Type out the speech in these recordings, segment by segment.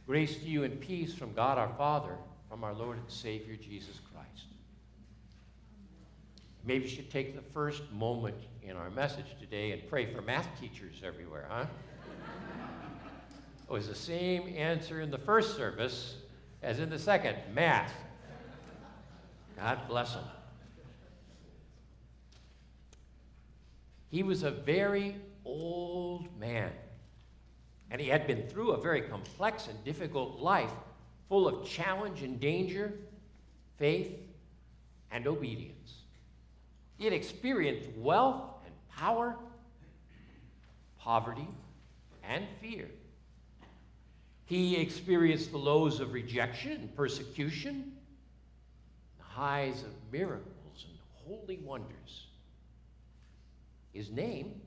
Grace to you and peace from God our Father, from our Lord and Savior Jesus Christ. Maybe you should take the first moment in our message today and pray for math teachers everywhere, huh? It was the same answer in the first service as in the second, math. God bless him. He was a very old man, and he had been through a very complex and difficult life full of challenge and danger, faith and obedience. He had experienced wealth and power, poverty and fear. He experienced the lows of rejection and persecution, the highs of miracles and holy wonders. His name,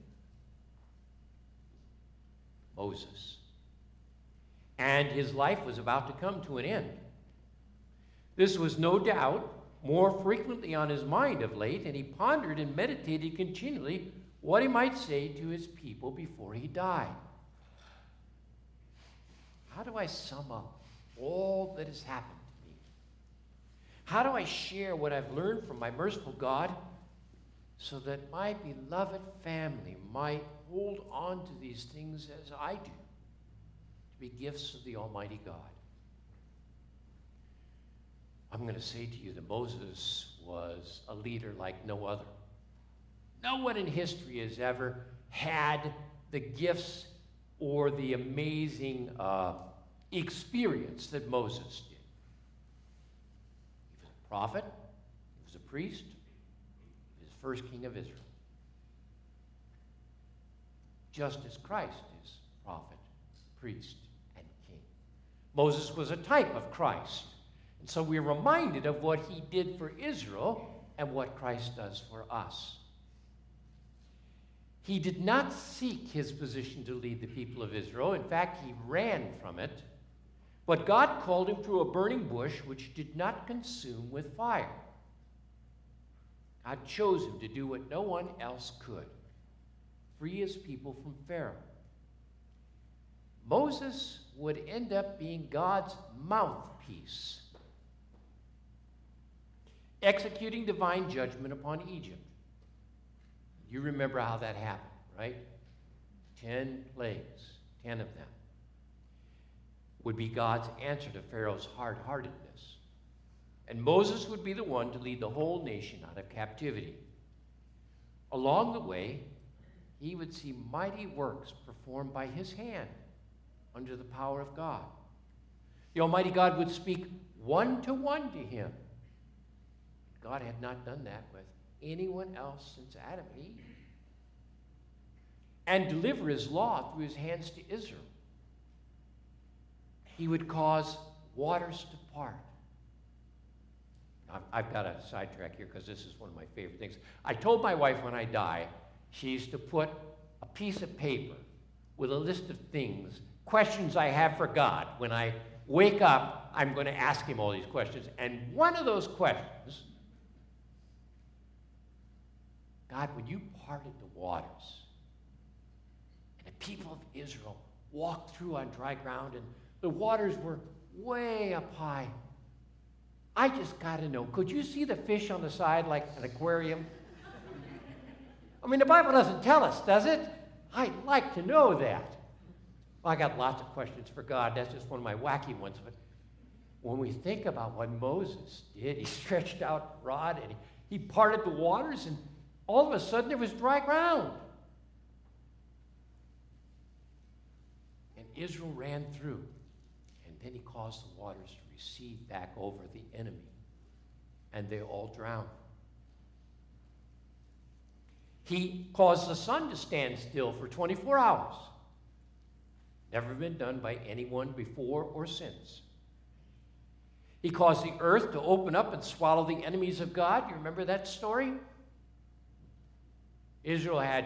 Moses. And his life was about to come to an end. This was no doubt more frequently on his mind of late, and he pondered and meditated continually what he might say to his people before he died. How do I sum up all that has happened to me? How do I share what I've learned from my merciful God so that my beloved family might hold on to these things as I do, to be gifts of the Almighty God? I'm going to say to you that Moses was a leader like no other. No one in history has ever had the gifts or the amazing experience that Moses did. He was a prophet, he was a priest, he was the first king of Israel. Just as Christ is prophet, priest, and king. Moses was a type of Christ. And so we're reminded of what he did for Israel and what Christ does for us. He did not seek his position to lead the people of Israel. In fact, he ran from it. But God called him through a burning bush which did not consume with fire. God chose him to do what no one else could, free his people from Pharaoh. Moses would end up being God's mouthpiece, executing divine judgment upon Egypt. You remember how that happened, right? 10 plagues, 10 of them, would be God's answer to Pharaoh's hard-heartedness. And Moses would be the one to lead the whole nation out of captivity. Along the way, he would see mighty works performed by his hand under the power of God. The Almighty God would speak one-to-one to him. God had not done that with anyone else since Adam and Eve. And deliver his law through his hands to Israel. He would cause waters to part. I've got to sidetrack here because this is one of my favorite things. I told my wife when I die, she used to put a piece of paper with a list of things, questions I have for God. When I wake up, I'm going to ask him all these questions. And one of those questions, God, when you parted the waters, and the people of Israel walked through on dry ground, and the waters were way up high, I just got to know, could you see the fish on the side like an aquarium? I mean, the Bible doesn't tell us, does it? I'd like to know that. Well, I got lots of questions for God. That's just one of my wacky ones. But when we think about what Moses did, he stretched out the rod and he parted the waters, and all of a sudden there was dry ground. And Israel ran through, and then he caused the waters to recede back over the enemy, and they all drowned. He caused the sun to stand still for 24 hours. Never been done by anyone before or since. He caused the earth to open up and swallow the enemies of God. You remember that story? Israel had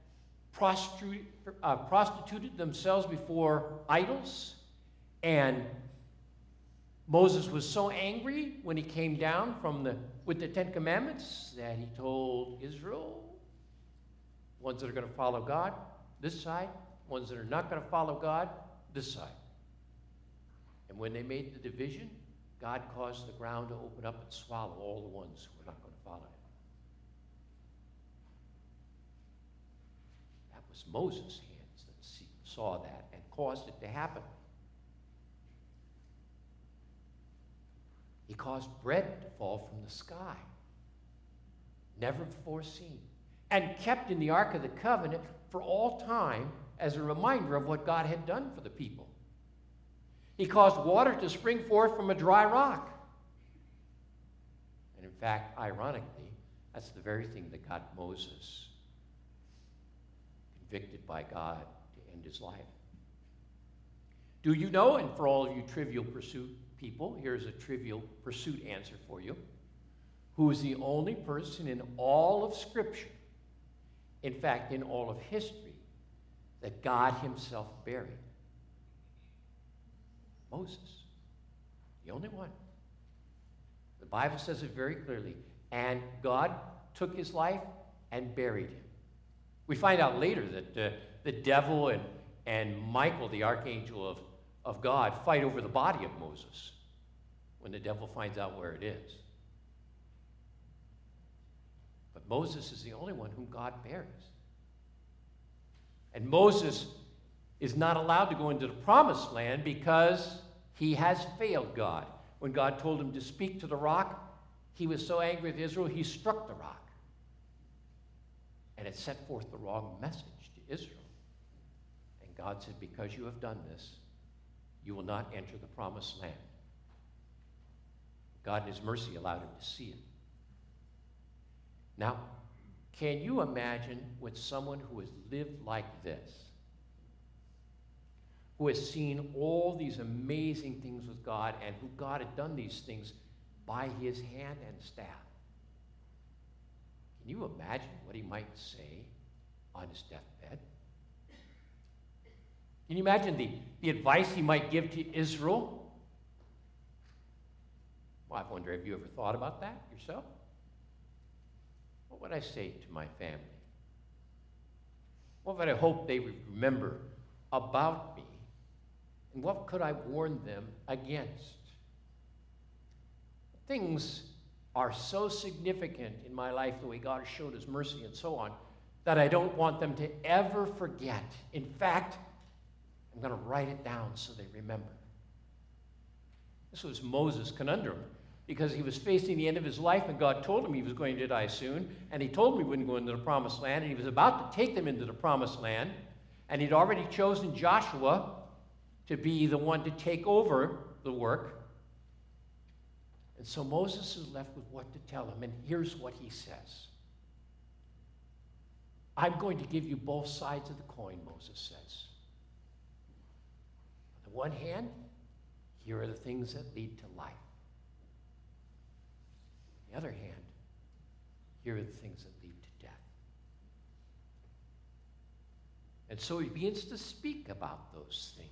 prostituted themselves before idols, and Moses was so angry when he came down with the Ten Commandments that he told Israel, ones that are going to follow God, this side, ones that are not going to follow God, this side. And when they made the division, God caused the ground to open up and swallow all the ones who were not going to follow him. That was Moses' hands that saw that and caused it to happen. He caused bread to fall from the sky, never before seen, and kept in the Ark of the Covenant for all time as a reminder of what God had done for the people. He caused water to spring forth from a dry rock. And in fact, ironically, that's the very thing that got Moses convicted by God to end his life. Do you know, and for all of you Trivial Pursuit people, here's a Trivial Pursuit answer for you, who is the only person in all of Scripture, in fact, in all of history, that God himself buried? Moses. The only one. The Bible says it very clearly. And God took his life and buried him. We find out later that the devil and Michael, the archangel of God, fight over the body of Moses when the devil finds out where it is. But Moses is the only one whom God buries. And Moses is not allowed to go into the promised land because he has failed God. When God told him to speak to the rock, he was so angry with Israel, he struck the rock. And it set forth the wrong message to Israel. And God said, because you have done this, you will not enter the promised land. God in his mercy allowed him to see it. Now, can you imagine with someone who has lived like this, who has seen all these amazing things with God, and who God had done these things by his hand and staff? Can you imagine what he might say on his deathbed? Can you imagine the advice he might give to Israel? Well, I wonder, have you ever thought about that yourself? What would I say to my family? What would I hope they would remember about me? And what could I warn them against? Things are so significant in my life, the way God has showed his mercy and so on, that I don't want them to ever forget. In fact, I'm going to write it down so they remember. This was Moses' conundrum, because he was facing the end of his life, and God told him he was going to die soon, and he told him he wouldn't go into the promised land, and he was about to take them into the promised land, and he'd already chosen Joshua to be the one to take over the work. And so Moses is left with what to tell him, and here's what he says. I'm going to give you both sides of the coin, Moses says. On the one hand, here are the things that lead to life. On the other hand, here are the things that lead to death. And so he begins to speak about those things.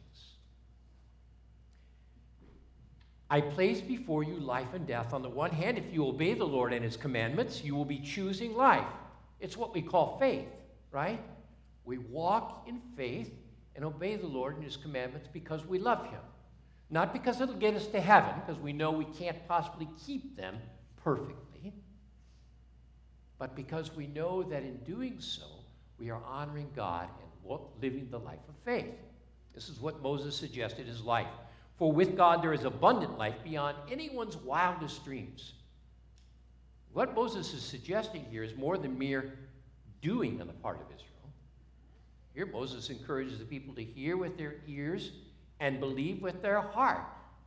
I place before you life and death. On the one hand, if you obey the Lord and his commandments, you will be choosing life. It's what we call faith, right? We walk in faith and obey the Lord and his commandments because we love him. Not because it'll get us to heaven, because we know we can't possibly keep them perfectly, but because we know that in doing so, we are honoring God and living the life of faith. This is what Moses suggested as life. For with God there is abundant life beyond anyone's wildest dreams. What Moses is suggesting here is more than mere doing on the part of Israel. Here Moses encourages the people to hear with their ears and believe with their heart.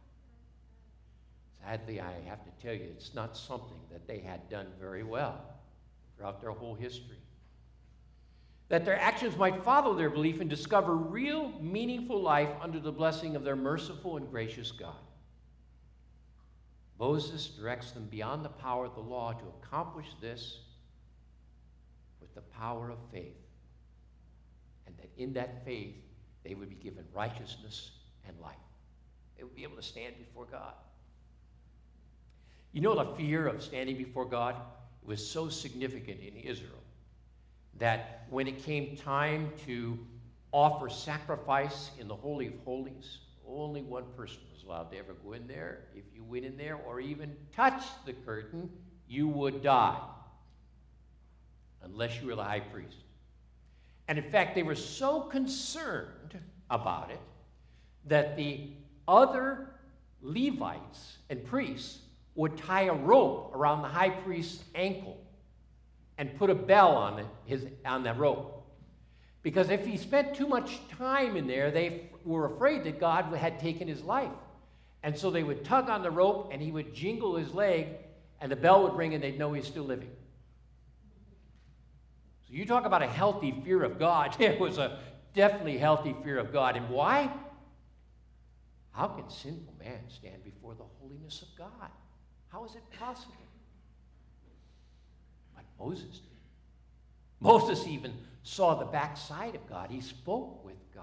Sadly, I have to tell you, it's not something that they had done very well throughout their whole history. That their actions might follow their belief and discover real, meaningful life under the blessing of their merciful and gracious God. Moses directs them beyond the power of the law to accomplish this with the power of faith, and that in that faith they would be given righteousness and life. They would be able to stand before God. You know, the fear of standing before God was so significant in Israel that when it came time to offer sacrifice in the Holy of Holies, Only one person was allowed to ever go in there. If you went in there or even touched the curtain, you would die, unless you were the high priest. And in fact, they were so concerned about it that the other Levites and priests would tie a rope around the high priest's ankle and put a bell on that rope. Because if he spent too much time in there, they were afraid that God had taken his life. And so they would tug on the rope, and he would jingle his leg, and the bell would ring, and they'd know he's still living. So you talk about a healthy fear of God. It was a definitely healthy fear of God. And why? How can sinful man stand before the holiness of God? How is it possible? But Moses did. Moses even saw the backside of God. He spoke with God.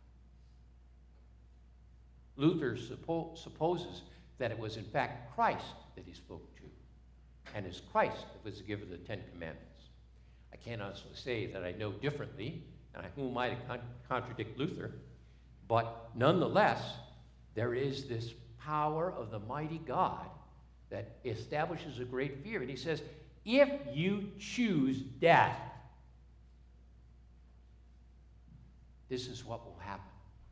Luther supposes that it was in fact Christ that he spoke to, and it's Christ that was the giver of the Ten Commandments. I can't honestly say that I know differently, and who am I to contradict Luther, but nonetheless, there is this power of the mighty God that establishes a great fear. And he says, if you choose death, this is what will happen.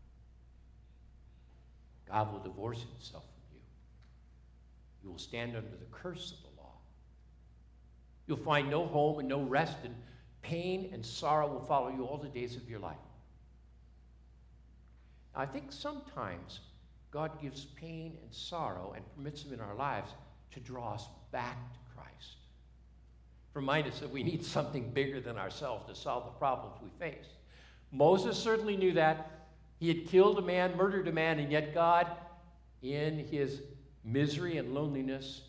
God will divorce himself from you. You will stand under the curse of the law. You'll find no home and no rest, and pain and sorrow will follow you all the days of your life. Now, I think sometimes God gives pain and sorrow and permits them in our lives to draw us back to Christ. Remind us that we need something bigger than ourselves to solve the problems we face. Moses certainly knew that. He had killed a man, murdered a man, and yet God, in his misery and loneliness,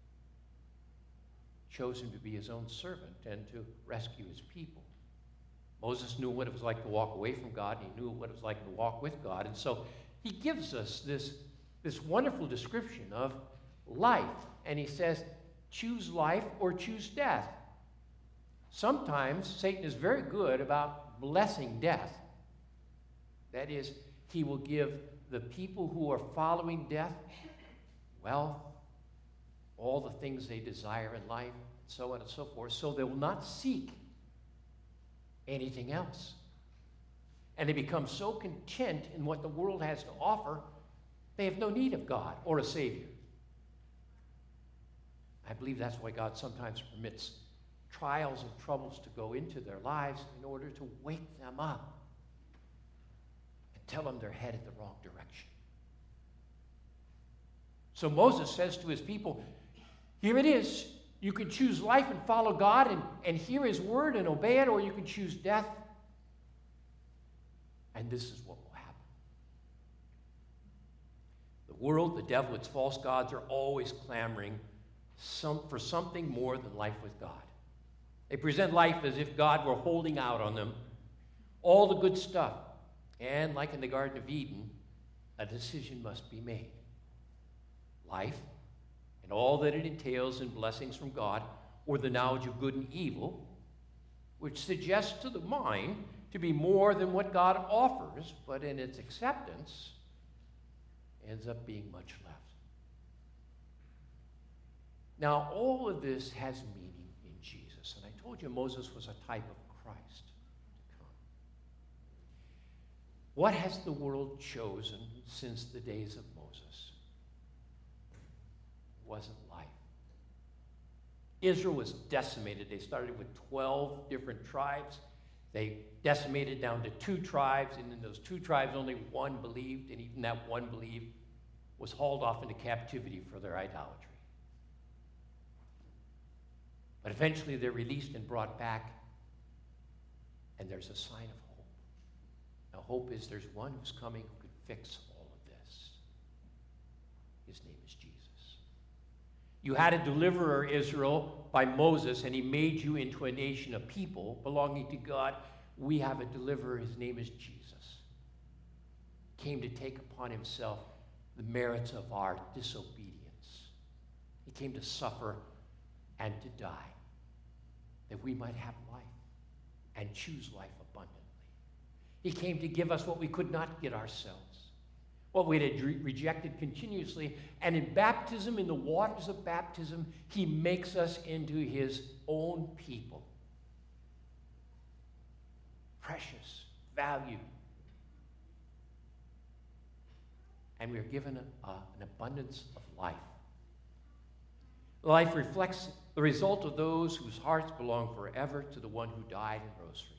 chose him to be his own servant and to rescue his people. Moses knew what it was like to walk away from God, and he knew what it was like to walk with God. And so he gives us this wonderful description of life. And he says, choose life or choose death. Sometimes Satan is very good about blessing death. That is, he will give the people who are following death wealth, all the things they desire in life, and so on and so forth, so they will not seek anything else. And they become so content in what the world has to offer, they have no need of God or a Savior. I believe that's why God sometimes permits trials and troubles to go into their lives in order to wake them up and tell them they're headed the wrong direction. So Moses says to his people, here it is. You can choose life and follow God and hear his word and obey it, or you can choose death. And this is what will happen. The world, the devil, its false gods are always clamoring for something more than life with God. They present life as if God were holding out on them all the good stuff. And like in the Garden of Eden, a decision must be made. Life and all that it entails in blessings from God, or the knowledge of good and evil, which suggests to the mind to be more than what God offers, but in its acceptance ends up being much less. Now, all of this has meaning in Jesus, and I told you Moses was a type of Christ to come. What has the world chosen since the days of Moses? It wasn't life. Israel was decimated. They started with 12 different tribes. They decimated down to 2 tribes, and in those 2 tribes, only one believed, and even that one believed was hauled off into captivity for their idolatry. But eventually they're released and brought back, and there's a sign of hope. Now, hope is there's one who's coming who could fix all of this. His name is Jesus. You had a deliverer, Israel, by Moses, and he made you into a nation of people belonging to God. We have a deliverer. His name is Jesus. He came to take upon himself the merits of our disobedience. He came to suffer and to die, that we might have life and choose life abundantly. He came to give us what we could not get ourselves, what we had rejected continuously. And in baptism, in the waters of baptism, he makes us into his own people. Precious, valued. And we are given an abundance of life. Life reflects the result of those whose hearts belong forever to the one who died and rose for you.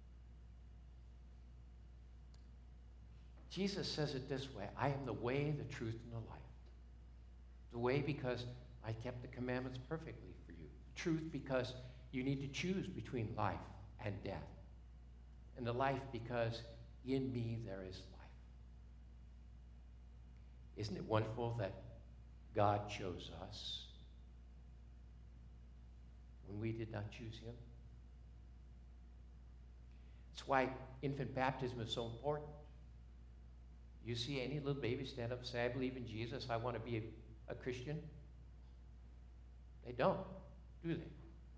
Jesus says it this way: I am the way, the truth, and the life. The way because I kept the commandments perfectly for you. The truth because you need to choose between life and death. And the life because in me there is life. Isn't it wonderful that God chose us when we did not choose him? That's why infant baptism is so important. You see any little baby stand up and say, I believe in Jesus, I want to be a Christian? They don't, do they?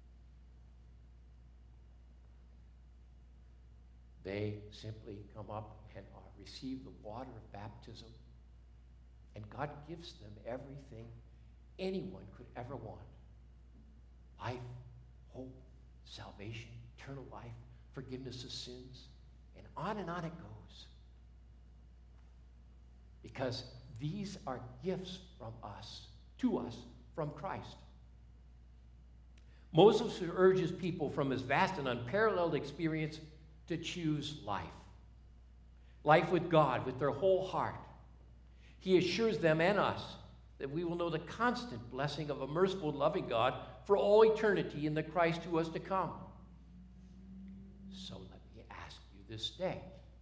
They simply come up and receive the water of baptism, and God gives them everything anyone could ever want. Life, hope, salvation, eternal life, forgiveness of sins, and on it goes. Because these are gifts from us, to us, from Christ. Moses urges people from his vast and unparalleled experience to choose life. Life with God, with their whole heart. He assures them and us that we will know the constant blessing of a merciful and loving God for all eternity in the Christ who was to come. So let me ask you this day,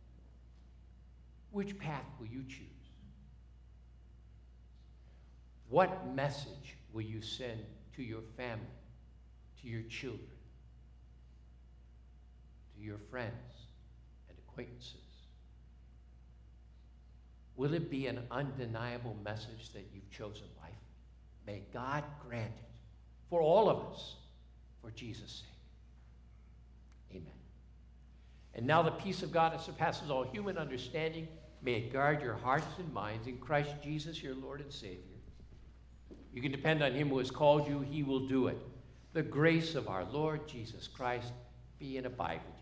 which path will you choose? What message will you send to your family, to your children, to your friends and acquaintances? Will it be an undeniable message that you've chosen life? May God grant it for all of us, for Jesus' sake. Amen. And now the peace of God that surpasses all human understanding, may it guard your hearts and minds in Christ Jesus, your Lord and Savior. You can depend on him who has called you. He will do it. The grace of our Lord Jesus Christ be and abide with you.